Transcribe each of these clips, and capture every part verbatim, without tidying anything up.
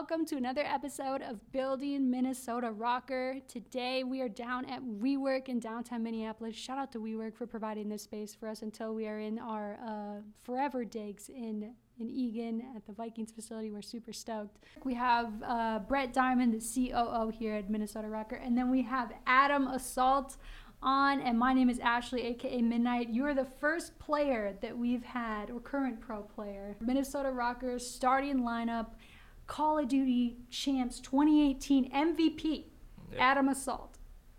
welcome to another episode of Building Minnesota Rocker. Today we are down at WeWork in downtown Minneapolis. Shout out to WeWork for providing this space for us until we are in our uh, forever digs in in Eagan at the Vikings facility. We're super stoked. We have uh, Brett Diamond, the C O O here at Minnesota Rocker, and then we have Adam Assault on, and my name is Ashley, aka Midnight. You are the first player that we've had, or current pro player, Minnesota Rockers starting lineup, Call of Duty Champs twenty eighteen M V P, yep. Adam Assault.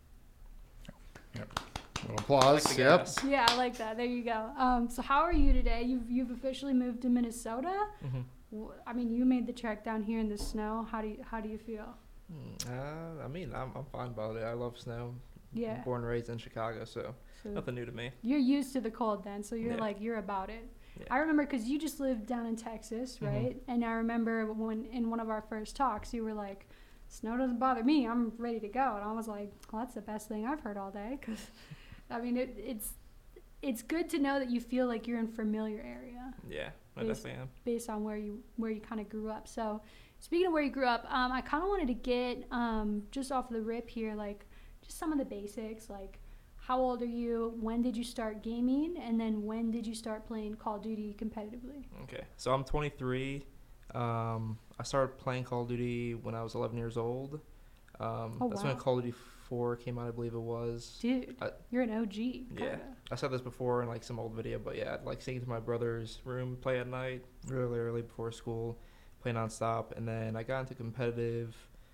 Yep. Applause. Like yep. Yeah, I like that. There you go. Um, so how are you today? You've you've officially moved to Minnesota. Mm-hmm. I mean, you made the trek down here in the snow. How do you how do you feel? Uh, I mean, I'm I'm fine about it. I love snow. Yeah. Born and raised in Chicago, so, so nothing new to me. You're used to the cold then, so you're Yeah. like you're about it. Yeah. I remember because you just lived down in Texas, right? Mm-hmm. And I remember when in one of our first talks, you were like, "Snow doesn't bother me. I'm ready to go." And I was like, "Well, that's the best thing I've heard all day." Because, I mean, it, it's it's good to know that you feel like you're in familiar area. Yeah, I based, definitely am. Based on where you where you kind of grew up. So, speaking of where you grew up, um, I kind of wanted to get um, just off the rip here, like just some of the basics, like. How old are you? When did you start gaming? And then when did you start playing Call of Duty competitively? Okay, so I'm twenty-three. Um, I started playing Call of Duty when I was eleven years old. Um, oh, that's wow. when Call of Duty four came out, I believe it was. Dude, I, you're an O G. Yeah, kinda. I said this before in like some old video, but yeah, I'd like sneak into my brother's room, play at night, really early before school, play nonstop, and then I got into competitive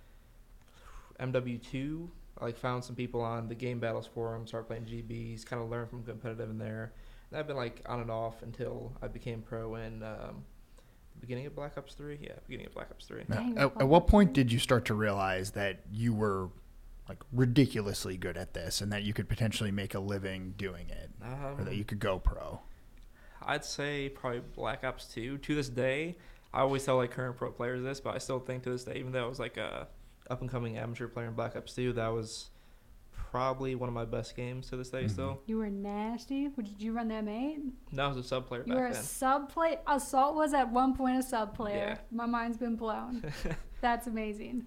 M W two. I like found some people on the Game Battles forum, started playing G Bs, kind of learned from competitive in there. And I've been like on and off until I became pro in um, the beginning of Black Ops three. Yeah, beginning of Black Ops three. Dang, At, at what point did you start to realize that you were like ridiculously good at this and that you could potentially make a living doing it, Um, or that you could go pro? I'd say probably Black Ops two. To this day, I always tell like current pro players this, but I still think to this day, even though I was like a up and coming amateur player in Black Ops two, that was probably one of my best games to this day. Mm-hmm. Still, you were nasty. Did you run the M eight? No, I was a sub player. You back were a then. sub player. Assault was at one point a sub player. Yeah. My mind's been blown. That's amazing.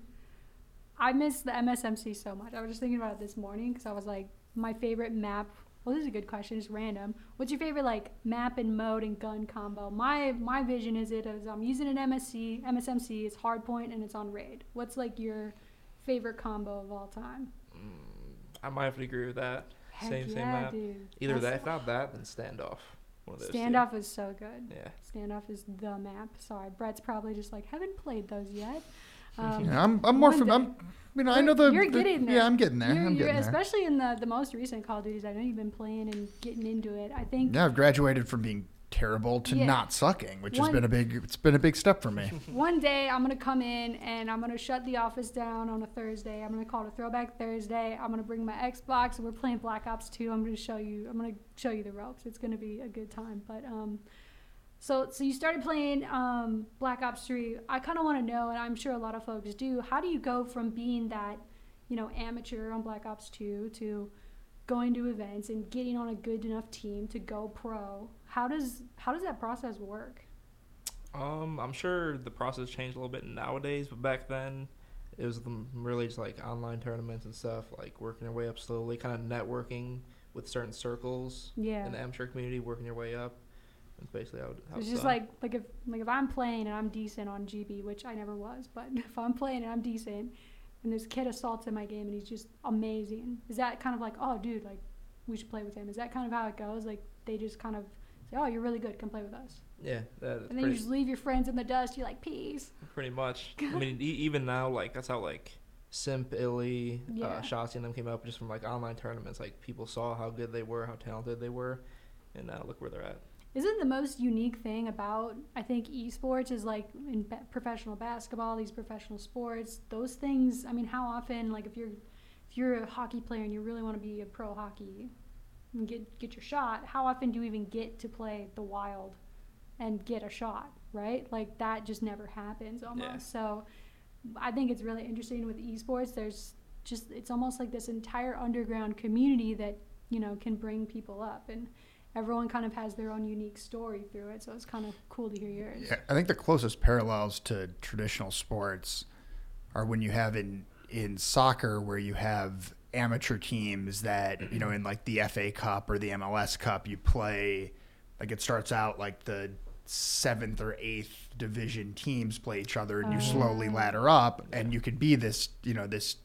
I miss the M S M C so much. I was just thinking about it this morning because I was like, my favorite map. Well, this is a good question. It's random. What's your favorite like map and mode and gun combo? My my vision is it as I'm using an M S C, M S M C. It's hardpoint and it's on raid. What's like your favorite combo of all time? Mm, I might have to agree with that. Heck same yeah, same map. Dude. Either That's that, if not that, then Standoff. One of those Standoff two. is so good. Yeah. Standoff is the map. Sorry, Brett's probably just like haven't played those yet. Um, Yeah, I'm I'm more one from day- I'm you know I know the You're the- getting there. Yeah, I'm getting there. You're, I'm you're getting there. especially in the the most recent Call of Duties. I know you've been playing and getting into it. I think Yeah, I've graduated from being terrible to Yeah. not sucking, which One- has been a big it's been a big step for me. one day I'm gonna come in and I'm gonna shut the office down on a Thursday. I'm gonna call it a Throwback Thursday. I'm gonna bring my Xbox and we're playing Black Ops two. I'm gonna show you. I'm gonna show you the ropes. It's gonna be a good time. But um, so so you started playing um Black Ops three. I kind of want to know, and I'm sure a lot of folks do. How do you go from being that, you know, amateur on Black Ops two to going to events and getting on a good enough team to go pro? How does how does that process work? Um, I'm sure the process changed a little bit nowadays, but back then, it was the- really just like online tournaments and stuff, like working your way up slowly, kind of networking with certain circles Yeah. in the amateur community, working your way up. That's basically how, it- how It's it's just done. like like if like if I'm playing and I'm decent on G B, which I never was, but if I'm playing and I'm decent, and this kid assaults in my game and he's just amazing, is that kind of like, oh dude, like we should play with him? Is that kind of how it goes? Like they just kind of say, oh, you're really good, come play with us, Yeah, that, and then pretty, you just leave your friends in the dust. You're like, peace. pretty much. I mean, e- even now, like that's how like Simp, Illy, Yeah. uh, Shotzi, and them came up just from like online tournaments. Like people saw how good they were, how talented they were, and now look where they're at. Isn't the most unique thing about, I think, esports is like in ba- professional basketball, these professional sports, those things, I mean, how often, like if you're if you're a hockey player and you really want to be a pro hockey and get, get your shot, how often do you even get to play the Wild and get a shot, right? Like that just never happens almost. Yeah. So I think it's really interesting with esports. There's just, it's almost like this entire underground community that, you know, can bring people up. And everyone kind of has their own unique story through it. So it's kind of cool to hear yours. Yeah, I think the closest parallels to traditional sports are when you have in in soccer where you have amateur teams that, you know, in like the F A Cup or the M L S Cup, you play, like it starts out like the seventh or eighth division teams play each other and you Oh. slowly ladder up and you could be this, you know, this,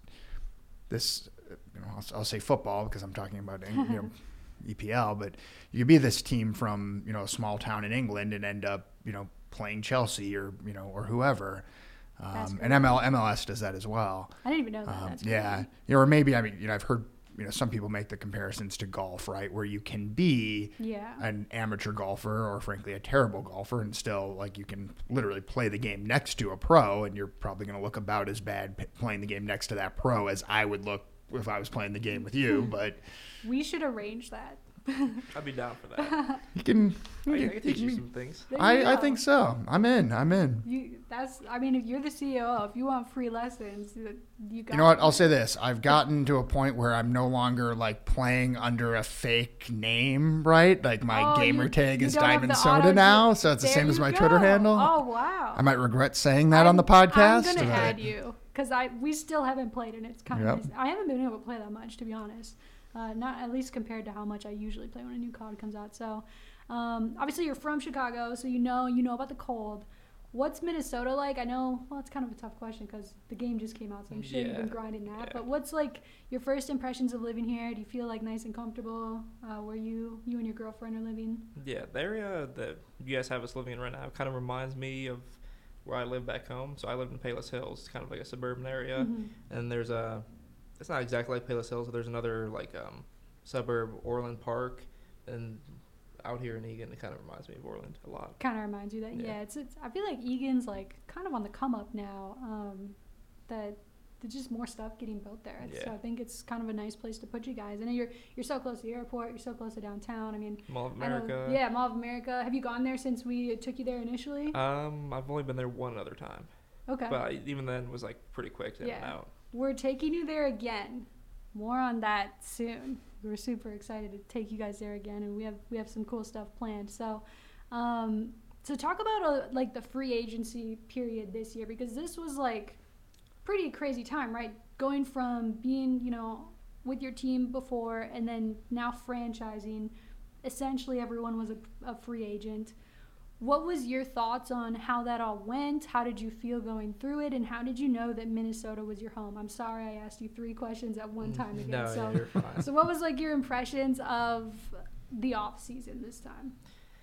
this, you know, I'll, I'll say football because I'm talking about, you know, E P L, but you could be this team from, you know, a small town in England and end up, you know, playing Chelsea or, you know, or whoever. That's Um, great. and M L, M L S does that as well. I didn't even know that. Um, That's yeah. crazy. You know, or maybe, I mean, you know, I've heard, you know, some people make the comparisons to golf, right? Where you can be Yeah. an amateur golfer or frankly a terrible golfer and still like you can literally play the game next to a pro and you're probably going to look about as bad p- playing the game next to that pro as I would look if I was playing the game with you. But We should arrange that. I'd be down for that. you can, I, you I can- can teach you you can- some things. There you I, I go. think so. I'm in. I'm in. You, that's. I mean, if you're the C E O, if you want free lessons, you got. You know what? it. I'll say this. I've gotten to a point where I'm no longer like playing under a fake name, right? Like my Oh, gamer you- tag you is don't have Diamond the Soda auto- now, so it's the There same as you my go. Twitter handle. Oh wow! I might regret saying that on the podcast. I'm gonna but- add you because I we still haven't played and it's kind Yep. of. I haven't been able to play that much to be honest. Uh, not at least compared to how much I usually play when a new C O D comes out. So, um, obviously you're from Chicago, so you know you know about the cold. What's Minnesota like? I know. Well, it's kind of a tough question because the game just came out, so I'm sure you've been Yeah. grinding that. Yeah. But what's like your first impressions of living here? Do you feel like nice and comfortable? Uh, where you you and your girlfriend are living? Yeah, the area that you guys have us living in right now kind of reminds me of where I live back home. So I live in Palos Hills, it's kind of like a suburban area, Mhm. and there's a. It's not exactly like Palos Hills, but there's another like um, suburb, Orland Park, and out here in Egan, it kind of reminds me of Orland a lot. Kind of reminds you that yeah. Yeah. it's it's I feel like Egan's like kind of on the come up now. Um, that there's just more stuff getting built there. It's, So Yeah. I think it's kind of a nice place to put you guys. I know you're you're so close to the airport. You're so close to downtown. I mean, Mall of I know- America. yeah, Mall of America. Have you gone there since we took you there initially? Um, I've only been there one other time, Okay. but I, even then was like pretty quick in and Yeah. out. We're taking you there again. More on that soon. We're super excited to take you guys there again, and we have we have some cool stuff planned. So, um, so talk about uh, like the free agency period this year because this was like pretty crazy time, right? Going from being you know with your team before and then now franchising. Essentially, everyone was a, a free agent. What was your thoughts on how that all went? How did you feel going through it? And how did you know that Minnesota was your home? I'm sorry I asked you three questions at one time again. No, so, yeah, you're fine. so what was like your impressions of the off season this time?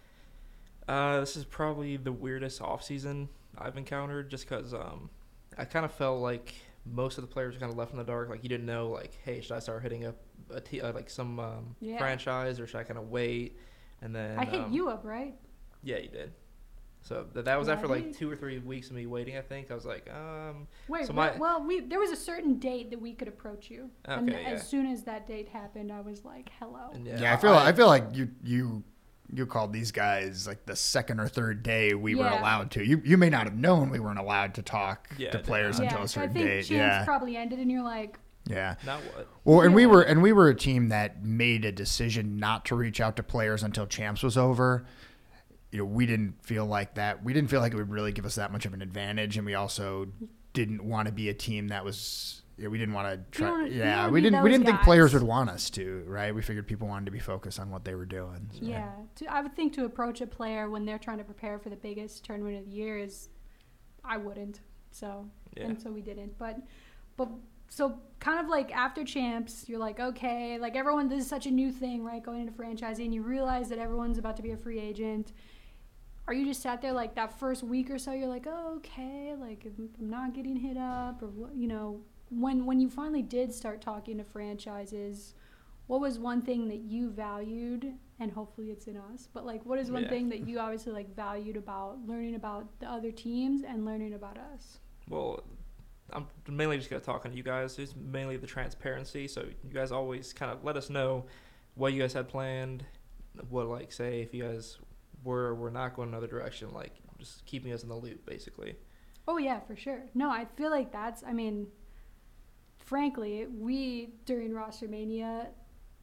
Uh, this is probably the weirdest off season I've encountered, just because um, I kind of felt like most of the players were kind of left in the dark. Like you didn't know, like, hey, should I start hitting up a t- uh, like some um, Yeah. franchise, or should I kind of wait? And then I hit um, you up, right? Yeah, you did. So th- that was Yeah, after I like did. two or three weeks of me waiting. I think I was like, um, Wait, So well- my- well, we there was a certain date that we could approach you, and Okay, yeah. as soon as that date happened, I was like, "Hello." and Yeah, I feel I feel like you you you called these guys like the second or third day we were Yeah. allowed to. You you may not have known we weren't allowed to talk Yeah, to I did players not. Yeah, until a so I certain think date. chance Yeah, probably ended, and you're like, yeah. Now what? Well, and we Yeah. were and we were a team that made a decision not to reach out to players until champs was over. You know, we didn't feel like that. We didn't feel like it would really give us that much of an advantage, and we also didn't want to be a team that was. You know, we didn't want to try. don't- you yeah, don't we need didn't. We those didn't think players guys. would want us to, right? We figured people wanted to be focused on what they were doing. so. yeah. To, I would think to approach a player when they're trying to prepare for the biggest tournament of the year is, I wouldn't. So Yeah. and so we didn't. But, but so kind of like after champs, you're like, okay, like everyone, this is such a new thing, right? Going into franchising, you realize that everyone's about to be a free agent. Are you just sat there like that first week or so? You're like, oh, okay, like if I'm not getting hit up, or what, you know, when when you finally did start talking to franchises, what was one thing that you valued, and hopefully it's in us, but like what is one Yeah. thing that you obviously like valued about learning about the other teams and learning about us? Well, I'm mainly just gonna talk on you guys. It's mainly the transparency. So you guys always kind of let us know what you guys had planned. What, like, say if you guys were were not going another direction, like just keeping us in the loop, basically. Oh yeah, for sure. No, I feel like that's, I mean, frankly, we during Roster Mania,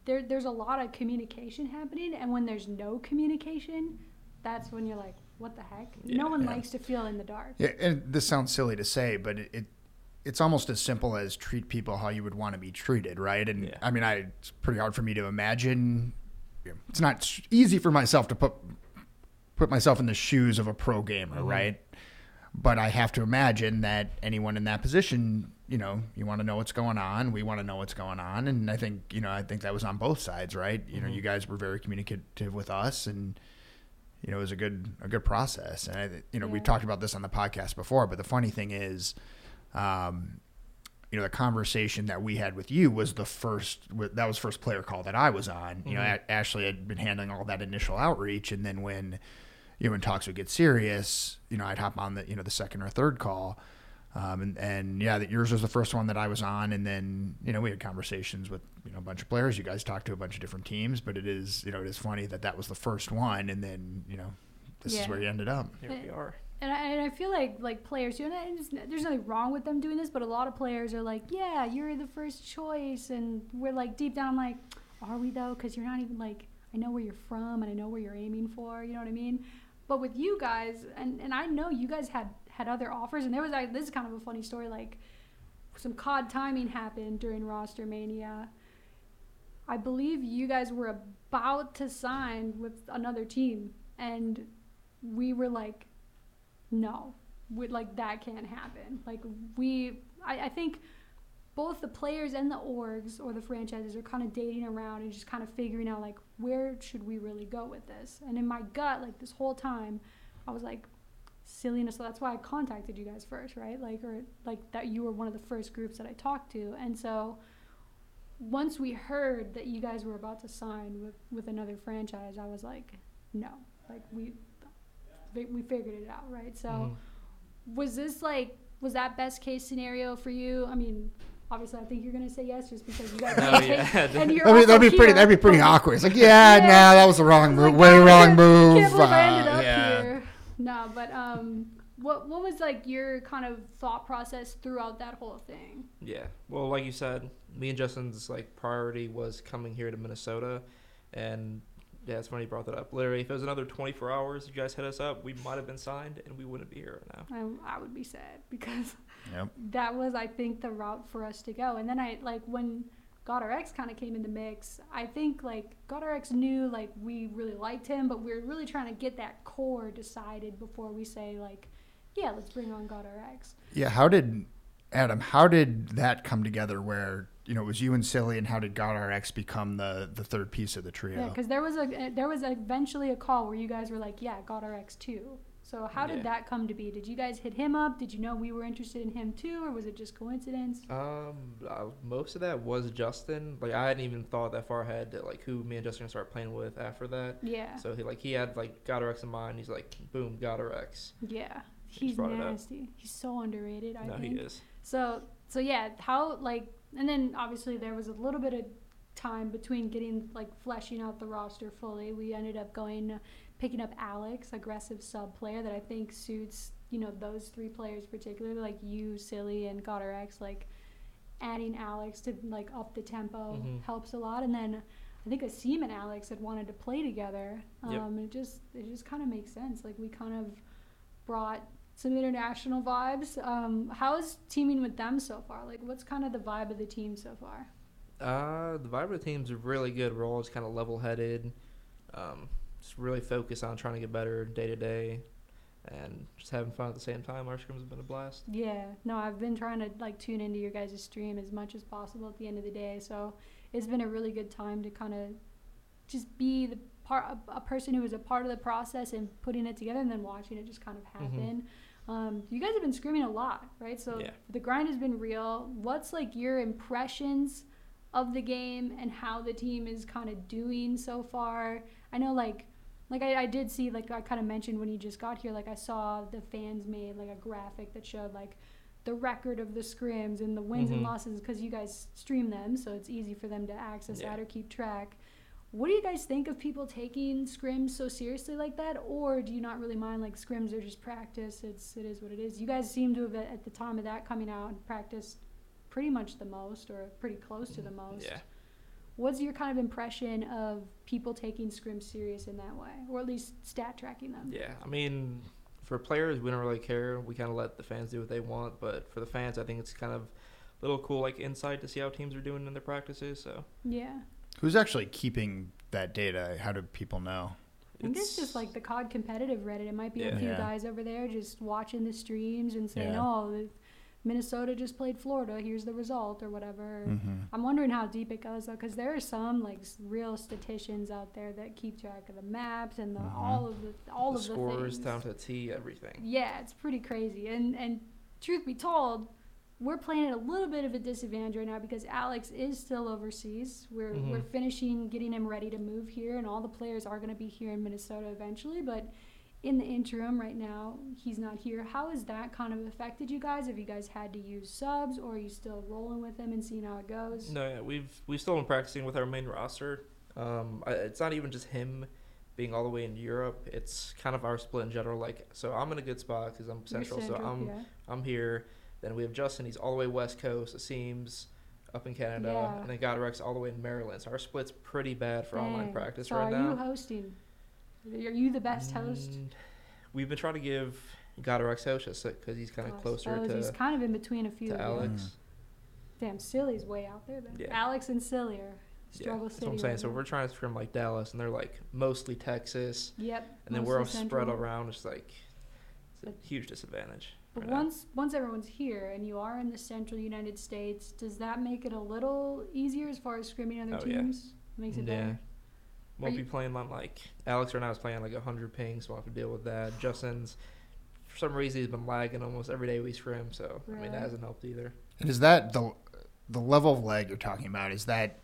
there there's a lot of communication happening, and when there's no communication, that's when you're like, what the heck? Yeah, no one yeah. likes to feel in the dark. Yeah, and this sounds silly to say, but it, it it's almost as simple as treat people how you would want to be treated, right? And Yeah. I mean, I, it's pretty hard for me to imagine. It's not easy for myself to put put myself in the shoes of a pro gamer, Mhm. right? But I have to imagine that anyone in that position, you know, you want to know what's going on. We want to know what's going on. And I think, you know, I think that was on both sides, right? You know, Mhm. you guys were very communicative with us, and, you know, it was a good, a good process. And, I, you know, we Yeah. talked about this on the podcast before, but the funny thing is, um, you know, the conversation that we had with you was the first, that was first player call that I was on. You know, Mhm. A- Ashley had been handling all that initial outreach. And then when, you know, when talks would get serious, you know, I'd hop on the, you know, the second or third call. Um, and, and yeah, that yours was the first one that I was on. And then, you know, we had conversations with, you know, a bunch of players. You guys talked to a bunch of different teams, but it is, you know, it is funny that that was the first one. And then, you know, this Yeah. is where you ended up. Here we are. And I, and I feel like like players, you know, and it's, there's nothing wrong with them doing this, but a lot of players are like, yeah, you're the first choice, and we're like deep down like, are we though? Because you're not even like, I know where you're from and I know where you're aiming for, you know what I mean? But with you guys, and, and I know you guys had had other offers, and there was like, this is kind of a funny story, like some C O D timing happened during Roster Mania. I believe you guys were about to sign with another team, and we were like, no, we, like that can't happen. Like we, I, I think both the players and the orgs or the franchises are kind of dating around and just kind of figuring out like, where should we really go with this? And in my gut, like this whole time, I was like, silliness. So that's why I contacted you guys first, right? Like, or like that you were one of the first groups that I talked to. And so once we heard that you guys were about to sign with, with another franchise, I was like, no, like we, we figured it out, right? So Mhm. was this like, was that best case scenario for you? I mean, obviously I think you're going to say yes just because you guys Oh, can't yeah. take, and you're That'd be, also that'd be pretty. here, That'd be pretty but- awkward. It's like, yeah, Yeah. nah, that was the wrong I was move. like, Way God, wrong I move. can't believe I ended Uh, up yeah. here. No, but um, what what was like your kind of thought process throughout that whole thing? Yeah. Well, like you said, me and Justin's like priority was coming here to Minnesota, and yeah, it's funny you brought that up. Literally, if it was another twenty-four hours, you guys hit us up, we might have been signed, and we wouldn't be here right now. I, I would be sad because Yep. that was, I think, the route for us to go. And then I like when GodRx kind of came in the mix. I think like GodRx knew like we really liked him, but we were really trying to get that core decided before we say like, yeah, let's bring on GodRx. Yeah. How did Adam? How did that come together? Where you know it was you and Silly, and how did GodRx become the the third piece of the trio? Yeah, because there was a there was eventually a call where you guys were like, yeah, GodRx too. So how did Yeah. that come to be? Did you guys hit him up? Did you know we were interested in him too, or was it just coincidence? Um, uh, most of that was Justin. Like I hadn't even thought that far ahead to like who me and Justin started playing with after that. Yeah, So he like he had like GodRx in mind. He's like, boom, GodRx. yeah. Just He's brought it up. nasty. He's so underrated, I No, think. he is. So so yeah, how like and then obviously there was a little bit of time between getting like fleshing out the roster fully. We ended up going uh, picking up Alex, aggressive sub player that I think suits, you know, those three players particularly, like you, Silly, and GodRx. Like adding Alex to like up the tempo Mhm. helps a lot. And then I think Asim and Alex had wanted to play together. Um, Yep. and it just it just kind of makes sense. Like we kind of brought some international vibes. Um, how's teaming with them so far? Like what's kind of the vibe of the team so far? Uh, the vibe of the team's really good. We're all just kind of level-headed. Um, just really focused on trying to get better day to day, and just having fun at the same time. Our scrims have been a blast. Yeah, no, I've been trying to like tune into your guys' stream as much as possible at the end of the day. So it's been a really good time to kind of just be the part, a, a person who is a part of the process and putting it together, and then watching it just kind of happen. Um, you guys have been screaming a lot, right? So Yeah. the grind has been real. What's like your impressions of the game and how the team is kind of doing so far? I know like like I, I did see, like I kind of mentioned when you just got here, like I saw the fans made like a graphic that showed like the record of the scrims and the wins and Mhm. losses because you guys stream them, so it's easy for them to access Yeah. that or keep track. What do you guys think of people taking scrims so seriously like that, or do you not really mind? Like scrims are just practice. It's it is what it is. You guys seem to have at the time of that coming out practiced pretty much the most, or pretty close to the most. Yeah. What's your kind of impression of people taking scrims serious in that way, or at least stat tracking them? Yeah, I mean, for players, we don't really care. We kind of let the fans do what they want. But for the fans, I think it's kind of a little cool, like, insight to see how teams are doing in their practices. So yeah. Who's actually keeping that data? How do people know? I think it's, it's just like the C O D competitive Reddit. It might be yeah. a few Yeah. guys over there just watching the streams and saying, Yeah. oh, Minnesota just played Florida. Here's the result or whatever. Mm-hmm. I'm wondering how deep it goes, though, because there are some like s- real statisticians out there that keep track of the maps and the, Mhm. all of the all the of the scores things. down to T, everything. Yeah, it's pretty crazy. And and truth be told, we're playing at a little bit of a disadvantage right now because Alex is still overseas. We're Mhm. we're finishing getting him ready to move here, and all the players are going to be here in Minnesota eventually. But in the interim, right now, he's not here. How has that kind of affected you guys? Have you guys had to use subs, or are you still rolling with him and seeing how it goes? No, yeah, we've we've still been practicing with our main roster. Um, I, it's not even just him being all the way in Europe. It's kind of our split in general. Like, so I'm in a good spot because I'm You're central, so I'm yeah. I'm here. Then we have Justin. He's all the way west coast. Asim's up in Canada, Yeah. and then Godorek's all the way in Maryland. So our split's pretty bad for online Dang. practice So right are now. you hosting? Are you the best host? Mm, We've been trying to give Godorek's host just because he's kind of I closer suppose to he's kind of in between a few to of you. Alex. Damn, Silly's way out there then. Yeah. Alex and Silly are Yeah, struggle that's city. what I'm saying. right So now. we're trying to from like Dallas, and they're like mostly Texas, Yep. and then we're all mostly spread central. around. It's like it's But- a huge disadvantage. But right now. once once everyone's here and you are in the central United States, does that make it a little easier as far as scrimming other Oh, yeah. teams? Makes it yeah, better. won't Are be you- playing on like Alex right now is playing like a hundred pings, so we'll have to deal with that. Justin's for some reason he's been lagging almost every day we scrim, so I mean Really? that hasn't helped either. And is that the the level of lag you're talking about? Is that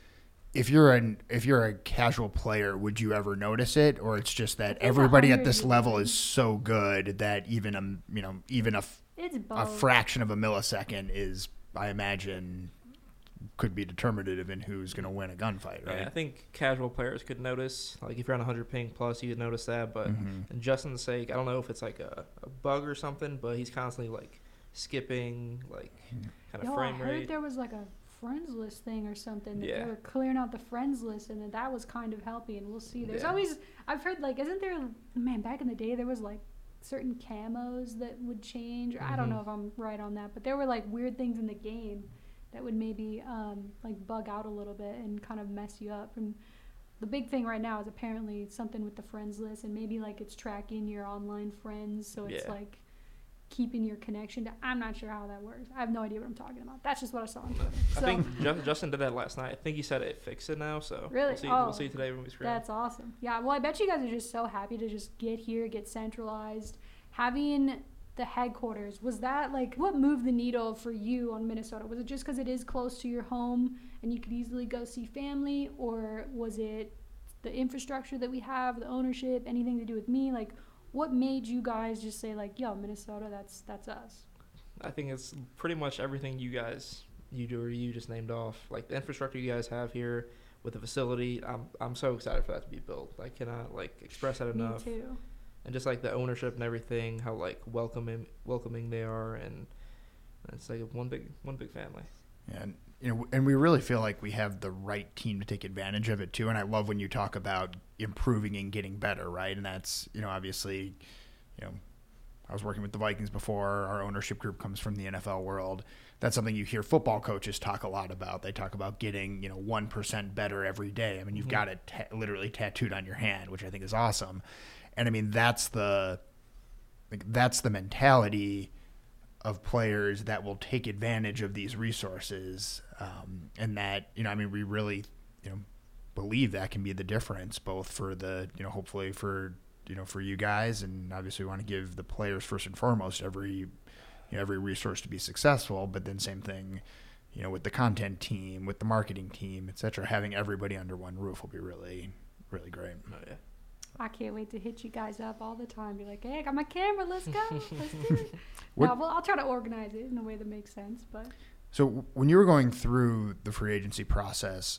if you're an if you're a casual player, would you ever notice it, or it's just that If it's everybody at one this hundred, you level would. is so good that even a you know even a, f- It's a both. fraction of a millisecond is, I imagine, could be determinative in who's going to win a gunfight, right? Yeah, I think casual players could notice. Like if you're on a hundred ping plus, you could notice that. But Mhm. and Justin's sake, I don't know if it's like a, a bug or something, but he's constantly like skipping, like kind of Yo, I frame heard rate. there was like a friends list thing or something that Yeah. they were clearing out the friends list and that that was kind of helping. We'll see. There's Yeah. always I've heard like isn't there man back in the day there was like certain camos that would change. Or I don't Mhm. know if I'm right on that, but there were like weird things in the game that would maybe um, like bug out a little bit and kind of mess you up. And the big thing right now is apparently something with the friends list and maybe like it's tracking your online friends, so it's Yeah. like keeping your connection to, I'm not sure how that works. I have no idea what I'm talking about. That's just what I saw on Twitter. I So think Ju- Justin did that last night. I think he said it fixed it now, so Really? we'll see. Oh, we'll see today when we scrim. that's awesome. Yeah, well, I bet you guys are just so happy to just get here, get centralized. Having the headquarters, was that like, what moved the needle for you on Minnesota? Was it just because it is close to your home and you could easily go see family, or was it the infrastructure that we have, the ownership, anything to do with me? Like, what made you guys just say like, yo, Minnesota, that's that's us? I think it's pretty much everything you guys you do or you just named off. Like the infrastructure you guys have here with the facility, I'm I'm so excited for that to be built. I cannot like express that enough. Me too. And just like the ownership and everything, how like welcoming welcoming they are, and it's like one big one big family. And you know, and we really feel like we have the right team to take advantage of it too. And I love when you talk about improving and getting better, right? And that's, you know, obviously, you know, I was working with the Vikings before. Our ownership group comes from the N F L world. That's something you hear football coaches talk a lot about. They talk about getting, you know, one percent better every day. I mean, you've Mhm. got it ta- literally tattooed on your hand, which I think is awesome. And I mean, that's the like, that's the mentality of players that will take advantage of these resources, um, and that, you know, I mean, we really, you know, believe that can be the difference, both for the, you know, hopefully for, you know, for you guys, and obviously we want to give the players first and foremost every, you know, every resource to be successful, but then same thing, you know, with the content team, with the marketing team, et cetera, having everybody under one roof will be really, really great. Oh yeah. I can't wait to hit you guys up all the time. Be like, hey, I got my camera. Let's go. Let's do it. What- No, well, I'll try to organize it in a way that makes sense. But So when you were going through the free agency process,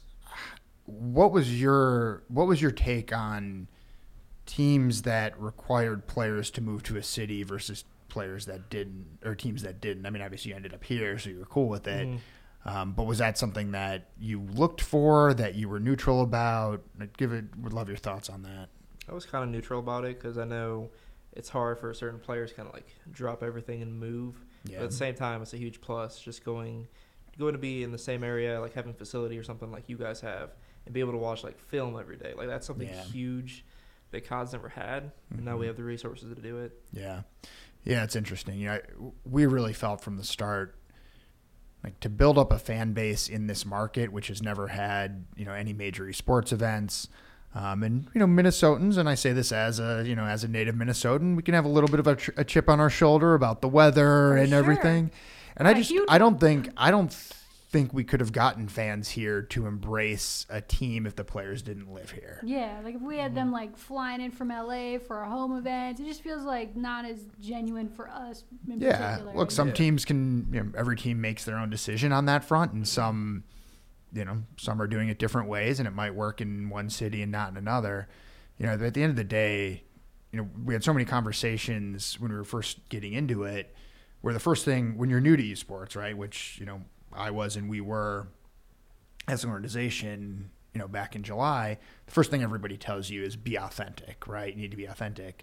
what was your what was your take on teams that required players to move to a city versus players that didn't, or teams that didn't? I mean, obviously you ended up here, so you were cool with it. Mhm. Um, but was that something that you looked for, that you were neutral about? I'd give it. Would love your thoughts on that. I was kind of neutral about it because I know it's hard for certain players kind of like drop everything and move. Yeah. But at the same time, it's a huge plus just going going to be in the same area, like having a facility or something like you guys have, and be able to watch like film every day. Like that's something Yeah. huge that C O D's never had, and Mm-hmm. now we have the resources to do it. Yeah. Yeah, it's interesting. You know, we really felt from the start, like to build up a fan base in this market, which has never had, you know, any major esports events. Um, and, you know, Minnesotans, and I say this as a, you know, as a native Minnesotan, we can have a little bit of a, tr- a chip on our shoulder about the weather For and sure. everything. And A I just, huge I don't think, I don't think we could have gotten fans here to embrace a team if the players didn't live here. Yeah, like if we had them like flying in from L A for a home event, it just feels like not as genuine for us in Yeah, particular. look, some Yeah. teams can, you know, every team makes their own decision on that front, and some, you know, some are doing it different ways, and it might work in one city and not in another. You know, at the end of the day, you know, we had so many conversations when we were first getting into it, where the first thing, when you're new to esports, right, which, you know, I was and we were as an organization, you know, back in July, the first thing everybody tells you is be authentic, right? You need to be authentic.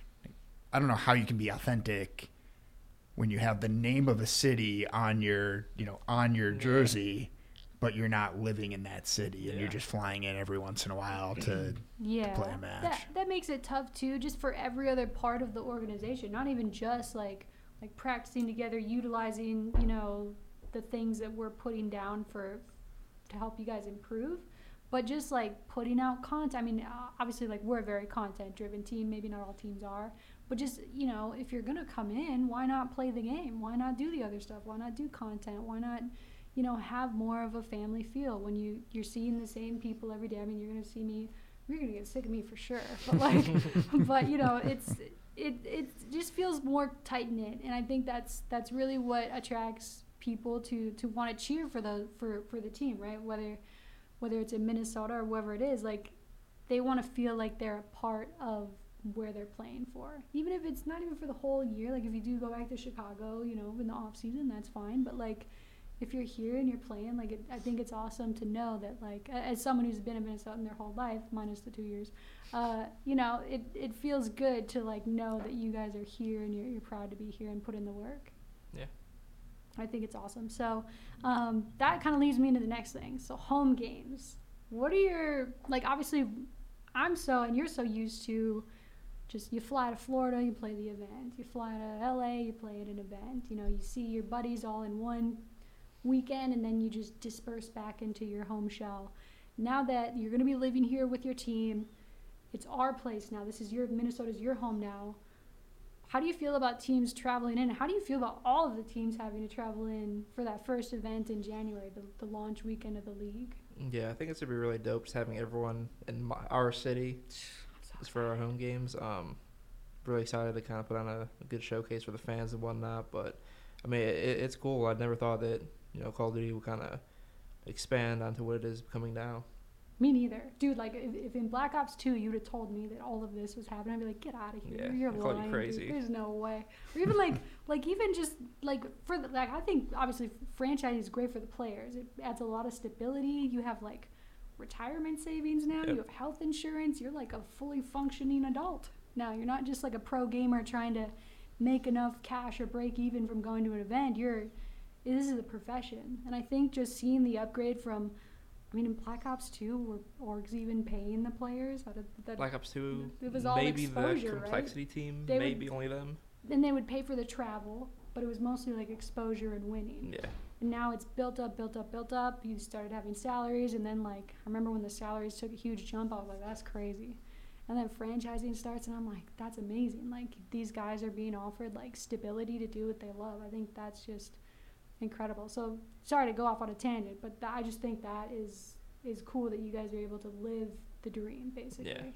I don't know how you can be authentic when you have the name of a city on your, you know, on your Yeah. jersey, but you're not living in that city and Yeah. you're just flying in every once in a while to, yeah, play a match. That that makes it tough too, just for every other part of the organization. Not even just like like practicing together, utilizing you know the things that we're putting down for to help you guys improve, but just like putting out content. I mean, uh, obviously, like we're a very content-driven team. Maybe not all teams are, but just you know, if you're gonna come in, why not play the game? Why not do the other stuff? Why not do content? Why not? You know, have more of a family feel when you you're seeing the same people every day. I mean, you're gonna see me, you're gonna get sick of me for sure. But like, but you know, it's it it just feels more tight knit, and I think that's that's really what attracts people to to want to cheer for the for for the team, right? Whether whether it's in Minnesota or wherever it is, like they want to feel like they're a part of where they're playing for, even if it's not even for the whole year. Like if you do go back to Chicago, you know, in the off season, that's fine. But like, if you're here and you're playing, like, it, I think it's awesome to know that, like, as someone who's been in Minnesota their whole life, minus the two years, uh, you know, it, it feels good to, like, know that you guys are here and you're, you're proud to be here and put in the work. Yeah. I think it's awesome. So um, that kind of leads me into the next thing. So home games. What are your, like, obviously, I'm so, and you're so used to just you fly to Florida, you play the event. You fly to L A, you play at an event. You know, you see your buddies all in one weekend, and then you just disperse back into your home shell. Now that you're going to be living here with your team, it's our place now. This is your, Minnesota's your home now. How do you feel about teams traveling in? How do you feel about all of the teams having to travel in for that first event in January, the, the launch weekend of the league? Yeah, I think it's gonna be really dope just having everyone in my, our city just for our home games. Um, really excited to kind of put on a, a good showcase for the fans and whatnot. But I mean, it, it's cool. I never thought that you know Call of Duty would kind of expand onto what it is becoming now. Me neither. Dude, like, if, if in Black Ops two you would have told me that all of this was happening, I'd be like, get out of here. Yeah, You're I'd call you lying. crazy. Dude. There's no way. Or even, like, like even just, like, for the, like, I think, obviously, franchising is great for the players. It adds a lot of stability. You have, like, retirement savings now. Yep. You have health insurance. You're, like, a fully functioning adult now. You're not just, like, a pro gamer trying to make enough cash or break even from going to an event. You're, this is a profession. And I think just seeing the upgrade from, I mean, in Black Ops two, were orgs even paying the players? How did that, Black Ops two, it was all maybe exposure, the right? complexity team, They would- maybe only them. Then they would pay for the travel, but it was mostly like exposure and winning. Yeah. And now it's built up, built up, built up. You started having salaries, and then, like, I remember when the salaries took a huge jump, I was like, that's crazy. And then franchising starts, and I'm like, that's amazing. Like, these guys are being offered, like, stability to do what they love. I think that's just incredible. So, sorry to go off on a tangent, but th- I just think that is is cool that you guys are able to live the dream, basically. Yeah.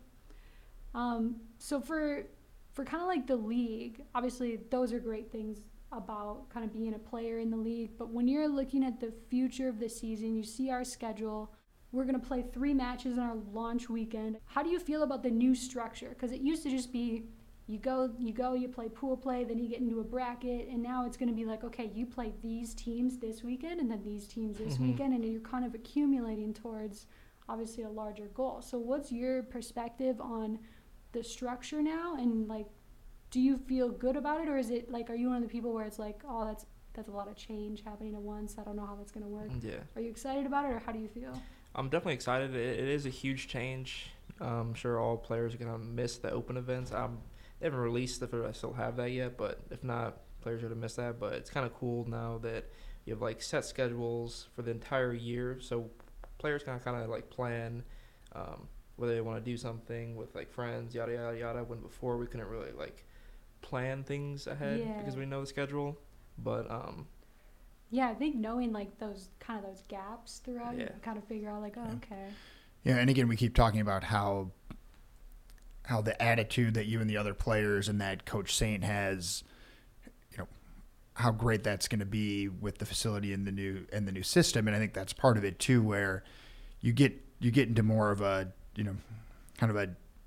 Um, so for for kind of like the league, obviously those are great things about kind of being a player in the league. But when you're looking at the future of the season, you see our schedule. We're going to play three matches in our launch weekend. How do you feel about the new structure? Because it used to just be you go, you go, you play pool play, then you get into a bracket, and now it's going to be like, okay, you play these teams this weekend, and then these teams this Mhm. weekend, and you're kind of accumulating towards obviously a larger goal. So what's your perspective on the structure now, and like, do you feel good about it, or is it like, are you one of the people where it's like, oh, that's that's a lot of change happening at once, I don't know how that's going to work? Yeah. Are you excited about it, or how do you feel? I'm definitely excited. It, it is a huge change. Um, I'm sure all players are going to miss the open events. Um, they haven't released if I still have that yet, but if not, players are going to miss that. But it's kind of cool now that you have like set schedules for the entire year, so players can kind of like plan um, whether they want to do something with like friends, yada yada yada. When before we couldn't really like plan things ahead Yeah. because we know the schedule. But um, Yeah, I think knowing like those kind of those gaps throughout, you Yeah. can kind of figure out like, oh, Yeah. okay. Yeah, and again, we keep talking about how how the attitude that you and the other players and that Coach Saint has, you know, how great that's going to be with the facility and the new and the new system, and I think that's part of it too, where you get you get into more of a you know, kind of a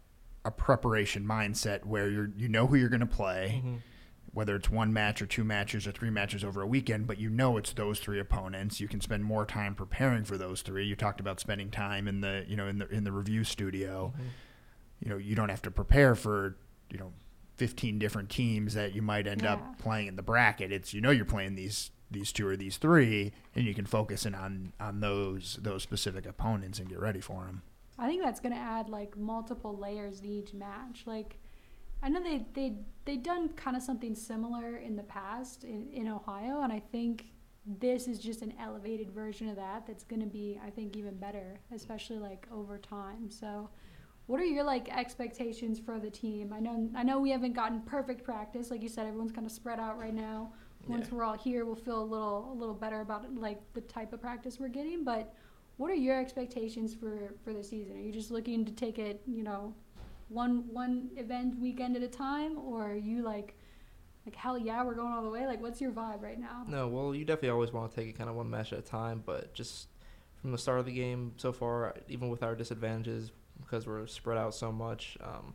a preparation mindset where you're you know who you're going to play. mm-hmm. Whether it's one match or two matches or three matches over a weekend, but you know it's those three opponents. You can spend more time preparing for those three. You talked about spending time in the, you know, in the in the review studio. Mm-hmm. You know, you don't have to prepare for, you know, fifteen different teams that you might end Yeah. up playing in the bracket. It's, you know, you're playing these these two or these three, and you can focus in on on those those specific opponents and get ready for them. I think that's gonna add like multiple layers to each match. Like, I know they they they done kind of something similar in the past in, in Ohio, and I think this is just an elevated version of that. That's gonna be, I think, even better, especially like over time. So, what are your like expectations for the team? I know I know we haven't gotten perfect practice, like you said. Everyone's kind of spread out right now. Once Yeah. we're all here, we'll feel a little a little better about like the type of practice we're getting. But what are your expectations for for the season? Are you just looking to take it, you know, one one event weekend at a time, or are you like like hell yeah, we're going all the way? Like, what's your vibe right now? No, well, you definitely always want to take it kind of one match at a time, but just from the start of the game so far, even with our disadvantages, because we're spread out so much, um,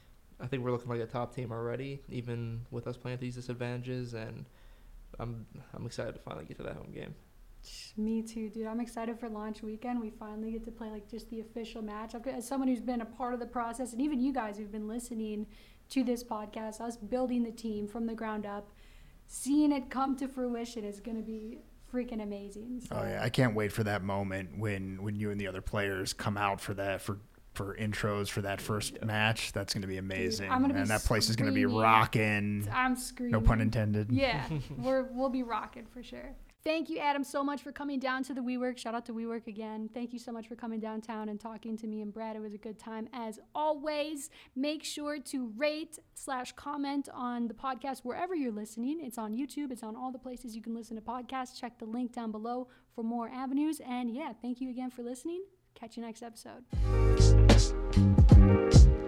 I think we're looking like a top team already, even with us playing these disadvantages, and I'm I'm excited to finally get to that home game. Me too, dude. I'm excited for launch weekend. We finally get to play like just the official match. After, as someone who's been a part of the process, and even you guys who've been listening to this podcast, us building the team from the ground up, seeing it come to fruition is going to be freaking amazing. So. Oh yeah, I can't wait for that moment when when you and the other players come out for that for for intros for that first Yeah. match. That's going to be amazing. I'm gonna be and that place is going to be screaming. rocking. I'm screaming. No pun intended. Yeah, we're we'll be rocking for sure. Thank you, Adam, so much for coming down to the WeWork. Shout out to WeWork again. Thank you so much for coming downtown and talking to me and Brad. It was a good time as always. Make sure to rate slash comment on the podcast wherever you're listening. It's on YouTube. It's on all the places you can listen to podcasts. Check the link down below for more avenues. And yeah, thank you again for listening. Catch you next episode.